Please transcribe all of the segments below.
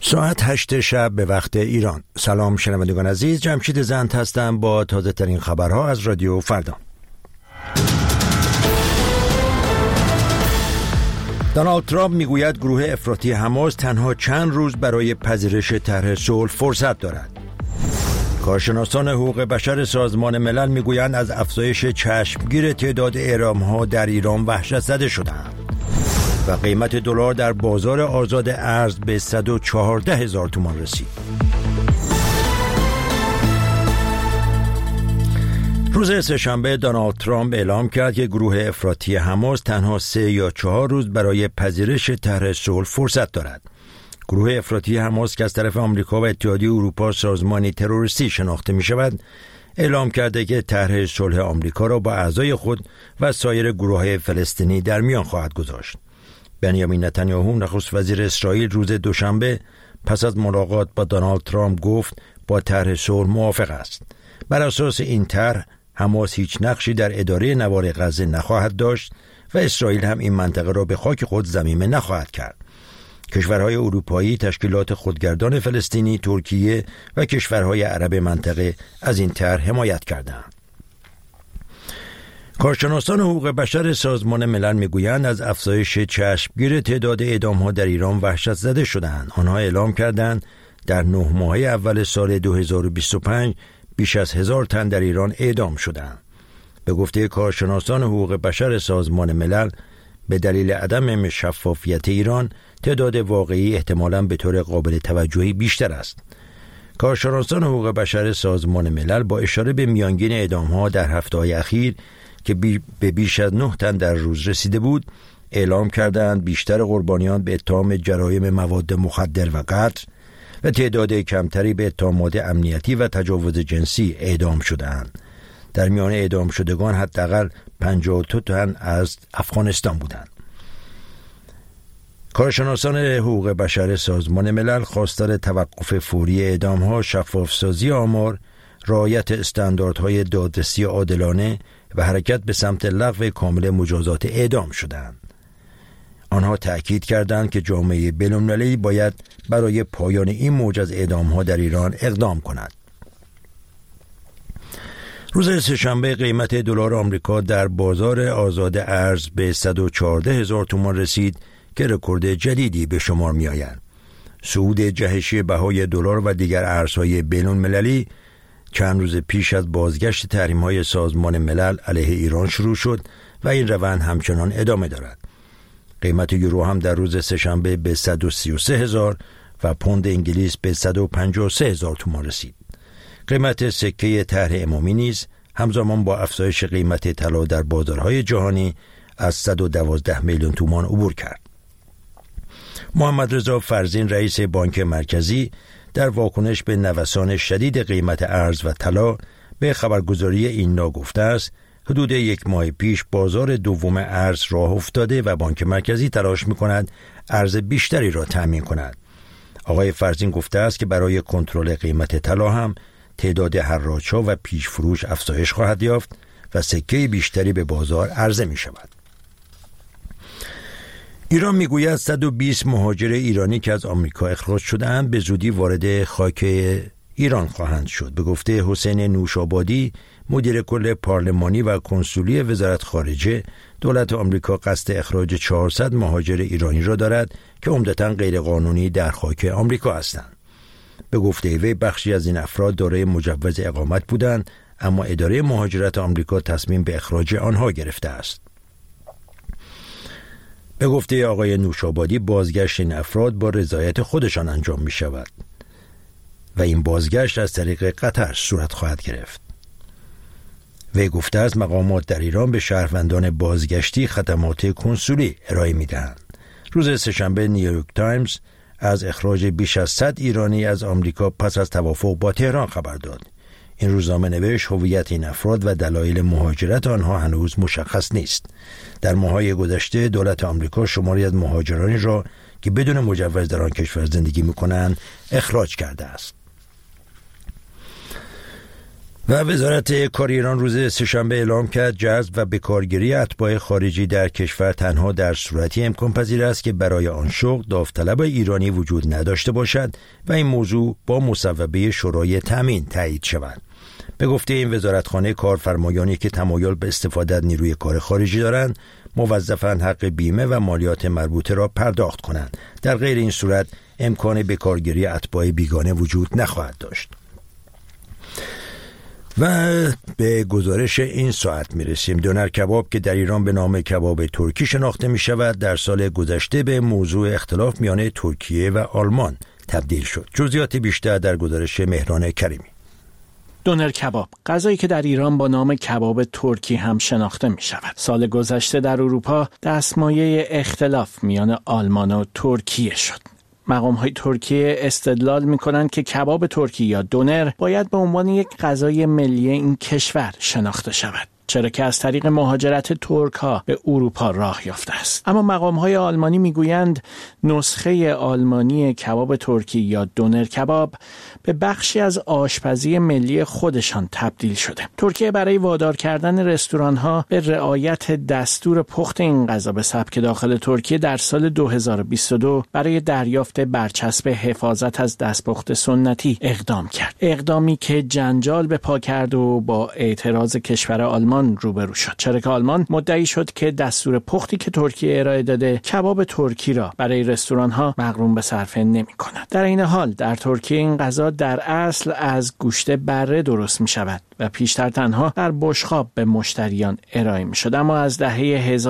ساعت 8 شب به وقت ایران. سلام شنوندگان عزیز، جمشید زند هستم با تازه ترین خبرها از رادیو فردا. دونالد ترامپ میگوید گروه افراطی حماس تنها چند روز برای پذیرش طرح صلح فرصت دارد. کارشناسان حقوق بشر سازمان ملل میگویند از افزایش چشمگیر تعداد اعدام‌ها در ایران وحشت زده شدند و قیمت دلار در بازار آزاد ارز به 114,000 تومان رسید. روز سه‌شنبه دونالد ترامپ اعلام کرد که گروه افراطی حماس تنها 3 یا 4 روز برای پذیرش طرح صلح فرصت دارد. گروه افراطی حماس که از طرف آمریکا و اتحادیه اروپا سازمانی تروریستی شناخته می شود، اعلام کرده که طرح صلح آمریکا را با اعضای خود و سایر گروه‌های فلسطینی در میان خواهد گذاشت. بنیامین نتانیاهو نخست وزیر اسرائیل روز دوشنبه پس از ملاقات با دونالد ترامپ گفت با طرح صلح موافق است. بر اساس این طرح حماس هیچ نقشی در اداره نوار غزه نخواهد داشت و اسرائیل هم این منطقه را به خاک خود ضمیمه نخواهد کرد. کشورهای اروپایی، تشکیلات خودگردان فلسطینی، ترکیه و کشورهای عرب منطقه از این طرح حمایت کردند. کارشناسان حقوق بشر سازمان ملل میگویند از افزایش چشمگیر تعداد اعدام‌ها در ایران وحشت زده شدند. آنها اعلام کردند در 9 ماهه اول سال 2025 بیش از 1000 تن در ایران اعدام شدند. به گفته کارشناسان حقوق بشر سازمان ملل، به دلیل عدم شفافیت ایران تعداد واقعی احتمالاً به طور قابل توجهی بیشتر است. کارشناسان حقوق بشر سازمان ملل با اشاره به میانگین اعدام‌ها در هفته‌های اخیر که به بیش از 9 تن در روز رسیده بود، اعلام کردند بیشتر قربانیان به اتهام جرایم مواد مخدر و قتل و تعداد کمتری به اتهامات امنیتی و تجاوز جنسی اعدام شدند. در میان اعدام شدگان حداقل 52 تن از افغانستان بودند. کارشناسان حقوق بشر سازمان ملل خواستار توقف فوری اعدام‌ها، شفاف‌سازی آمار، رعایت استانداردهای دادرسی عادلانه و حرکت به سمت لغو کامل مجازات اعدام شدند. آنها تأکید کردند که جامعه بین‌المللی باید برای پایان این موج از اعدام‌ها در ایران اقدام کند. روز سه‌شنبه قیمت دلار آمریکا در بازار آزاد ارز به 114,000 تومان رسید که رکورد جدیدی به شمار می‌آید. صعود جهشی بهای دلار و دیگر ارزهای بین‌المللی چند روز پیش از بازگشت تحریم‌های سازمان ملل علیه ایران شروع شد و این روند همچنان ادامه دارد. قیمت یورو هم در روز سه‌شنبه به 133,000 و پوند انگلیس به 153,000 تومان رسید. قیمت سکه طرح امامی نیز همزمان با افزایش قیمت طلا در بازارهای جهانی از 112 میلیون تومان عبور کرد. محمد رضا فرزین رئیس بانک مرکزی در واکنش به نوسان شدید قیمت ارز و طلا به خبرگزاری اینا گفته است حدود 1 ماه پیش بازار دوم ارز راه افتاده و بانک مرکزی تلاش می‌کند ارز بیشتری را تأمین کند. آقای فرزین گفته است که برای کنترل قیمت طلا هم تعداد حراج‌ها و پیش فروش افزایش خواهد یافت و سکه بیشتری به بازار عرضه می‌شود. ایران میگوید 120 مهاجر ایرانی که از آمریکا اخراج شده‌اند به زودی وارد خاک ایران خواهند شد. به گفته حسین نوشابادی، مدیر کل پارلمانی و کنسولی وزارت خارجه، دولت آمریکا قصد اخراج 400 مهاجر ایرانی را دارد که عمدتاً غیرقانونی در خاک آمریکا هستند. به گفته وی بخشی از این افراد دارای مجوز اقامت بودند، اما اداره مهاجرت آمریکا تصمیم به اخراج آنها گرفته است. به گفته آقای نوشابادی بازگشت این افراد با رضایت خودشان انجام می شود و این بازگشت از طریق قطر صورت خواهد گرفت. وی گفته است مقامات در ایران به شهروندان بازگشتی خدمات کنسولی ارائه می دهند. روز سه‌شنبه نیویورک تایمز از اخراج بیش از 100 ایرانی از آمریکا پس از توافق با تهران خبر داد. این روزنامه نوشت هویت این افراد و دلایل مهاجرت آنها هنوز مشخص نیست. در ماه‌های گذشته دولت آمریکا شماری از مهاجرانی را که بدون مجوز در آن کشور زندگی می‌کنند اخراج کرده است. و وزارت کار ایران روز سه‌شنبه اعلام کرد جذب و بکارگیری اتباع خارجی در کشور تنها در صورتی امکان پذیر است که برای آن شغل داوطلب ایرانی وجود نداشته باشد و این موضوع با مصوبه شورای تامین تایید شود. به گفته این وزارتخانه، کارفرمایانی که تمایل به استفاده از نیروی کار خارجی دارند موظفاً حق بیمه و مالیات مربوطه را پرداخت کنند. در غیر این صورت امکان بکارگیری اتباع بیگانه وجود نخواهد داشت. و به گزارش این ساعت میرسیم. دونر کباب که در ایران به نام کباب ترکی شناخته می شود در سال گذشته به موضوع اختلاف میان ترکیه و آلمان تبدیل شد. جزئیات بیشتر در گزارش مهران کریمی. دونر کباب، غذایی که در ایران با نام کباب ترکی هم شناخته می شود، سال گذشته در اروپا دستمایه اختلاف میان آلمان و ترکیه شد. مقام‌های ترکیه استدلال می‌کنند که کباب ترکی یا دونر باید به عنوان یک غذای ملی این کشور شناخته شود، چرا که از طریق مهاجرت ترک‌ها به اروپا راه یافته است. اما مقام‌های آلمانی می‌گویند نسخه آلمانی کباب ترکی یا دونر کباب به بخشی از آشپزی ملی خودشان تبدیل شده. ترکیه برای وادار کردن رستوران‌ها به رعایت دستور پخت این غذا به سبک داخل ترکیه در سال 2022 برای دریافت برچسب حفاظت از دستپخت سنتی اقدام کرد. اقدامی که جنجال به پا کرد و با اعتراض کشور آلمان روبرو شد، چرا که آلمان مدعی شد که دستور پختی که ترکیه ارائه داده کباب ترکی را برای رستوران‌ها مقرون به صرفه نمی‌کند. در این حال در ترکیه این غذا در اصل از گوشت بره درست می‌شود و پیشتر تنها در بشقاب به مشتریان ارائه می‌شد. اما از دهه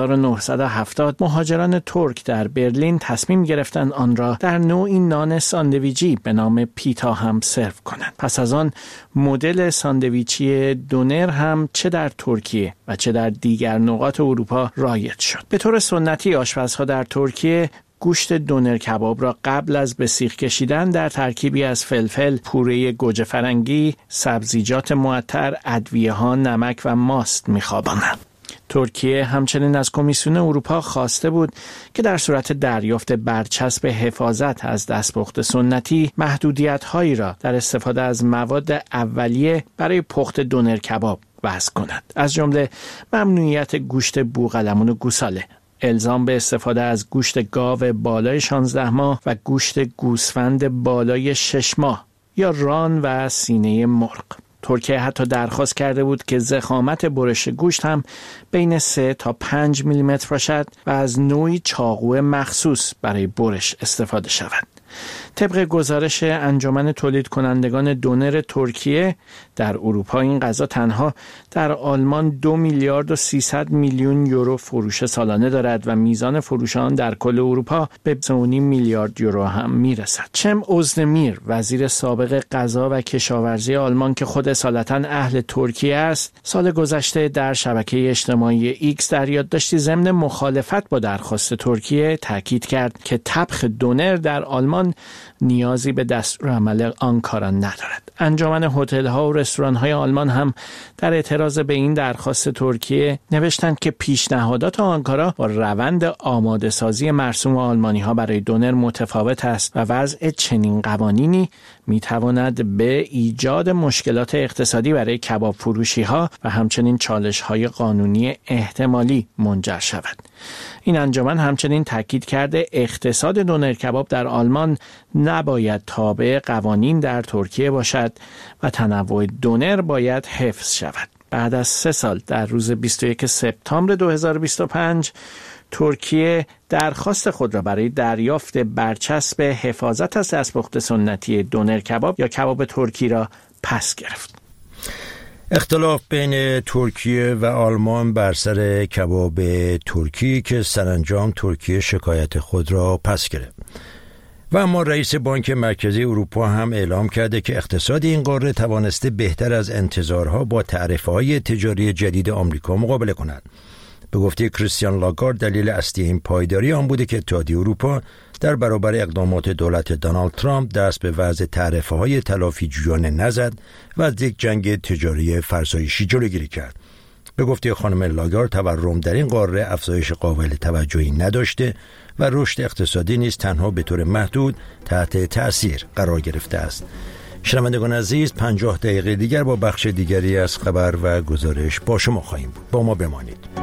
1970 مهاجران ترک در برلین تصمیم گرفتند آن را در نوعی نان ساندویچی به نام پیتا هم سرو کنند. پس از آن مدل ساندویچی دونر هم چه در ترکیه و چه در دیگر نقاط اروپا رایج شد. به طور سنتی آشپزها در ترکیه گوشت دونر کباب را قبل از به سیخ کشیدن در ترکیبی از فلفل، پوره گوجه فرنگی، سبزیجات معطر، ادویه‌ها، نمک و ماست می‌خوابانند. ترکیه همچنین از کمیسیون اروپا خواسته بود که در صورت دریافت برچسب حفاظت از دستپخت سنتی محدودیت‌هایی را در استفاده از مواد اولیه برای پخت دونر کباب وضع کند، از جمله ممنوعیت گوشت بوقلمون و گوساله، الزام به استفاده از گوشت گاو بالای 16 ماه و گوشت گوسفند بالای 6 ماه یا ران و سینه مرغ. ترکیه حتی درخواست کرده بود که ضخامت برش گوشت هم بین 3 تا 5 میلیمتر باشد و از نوعی چاقو مخصوص برای برش استفاده شود. طبق گزارش انجمن تولید کنندگان دونر ترکیه، در اروپا این غذا تنها در آلمان 2 میلیارد و 300 میلیون یورو فروش سالانه دارد و میزان فروش آن در کل اروپا به 2.5 میلیارد یورو هم میرسد. چم اوزدمیر، وزیر سابق غذا و کشاورزی آلمان که خود اصالتاً اهل ترکیه است، سال گذشته در شبکه اجتماعی ایکس در یادداشتی ضمن مخالفت با درخواست ترکیه تاکید کرد که طبخ دونر در آلمان نیازی به دستورالعمل آنکارا ندارد. انجمن هتل‌ها و رستوران‌های آلمان هم در اعتراض به این درخواست ترکیه نوشتند که پیشنهادات آنکارا با روند آماده‌سازی مرسوم آلمانی‌ها برای دونر متفاوت است و وضع چنین قوانینی می‌تواند به ایجاد مشکلات اقتصادی برای کباب فروشی‌ها و همچنین چالش‌های قانونی احتمالی منجر شود. این انجمن همچنین تاکید کرده اقتصاد دونر کباب در آلمان نباید تابع قوانین در ترکیه باشد و تنوع دونر باید حفظ شود. بعد از 3 سال در روز 21 سپتامبر 2025 ترکیه درخواست خود را برای دریافت برچسب حفاظت از دستپخت سنتی دونر کباب یا کباب ترکی را پس گرفت. اختلاف بین ترکیه و آلمان بر سر کباب ترکی که سرانجام ترکیه شکایت خود را پس گرفت. و اما رئیس بانک مرکزی اروپا هم اعلام کرده که اقتصاد این قاره توانسته بهتر از انتظارها با تعرفه‌های تجاری جدید آمریکا مقابله کند. به گفته کریستیان لاگارد دلیل اصلی این پایداری آن بوده که اتحادیه اروپا در برابر اقدامات دولت دونالد ترامپ دست به وضع تعرفه‌های تلافی جویانه نزد و از یک جنگ تجاری فرسایشی جلوگیری کرد. به گفته خانم لاگارد تورم در این قاره افزایش قابل توجهی نداشته و رشد اقتصادی نیز تنها به طور محدود تحت تأثیر قرار گرفته است. شنوندگان عزیز، 50 دقیقه دیگر با بخش دیگری از خبر و گزارش با شما خواهیم بود. با ما بمانید.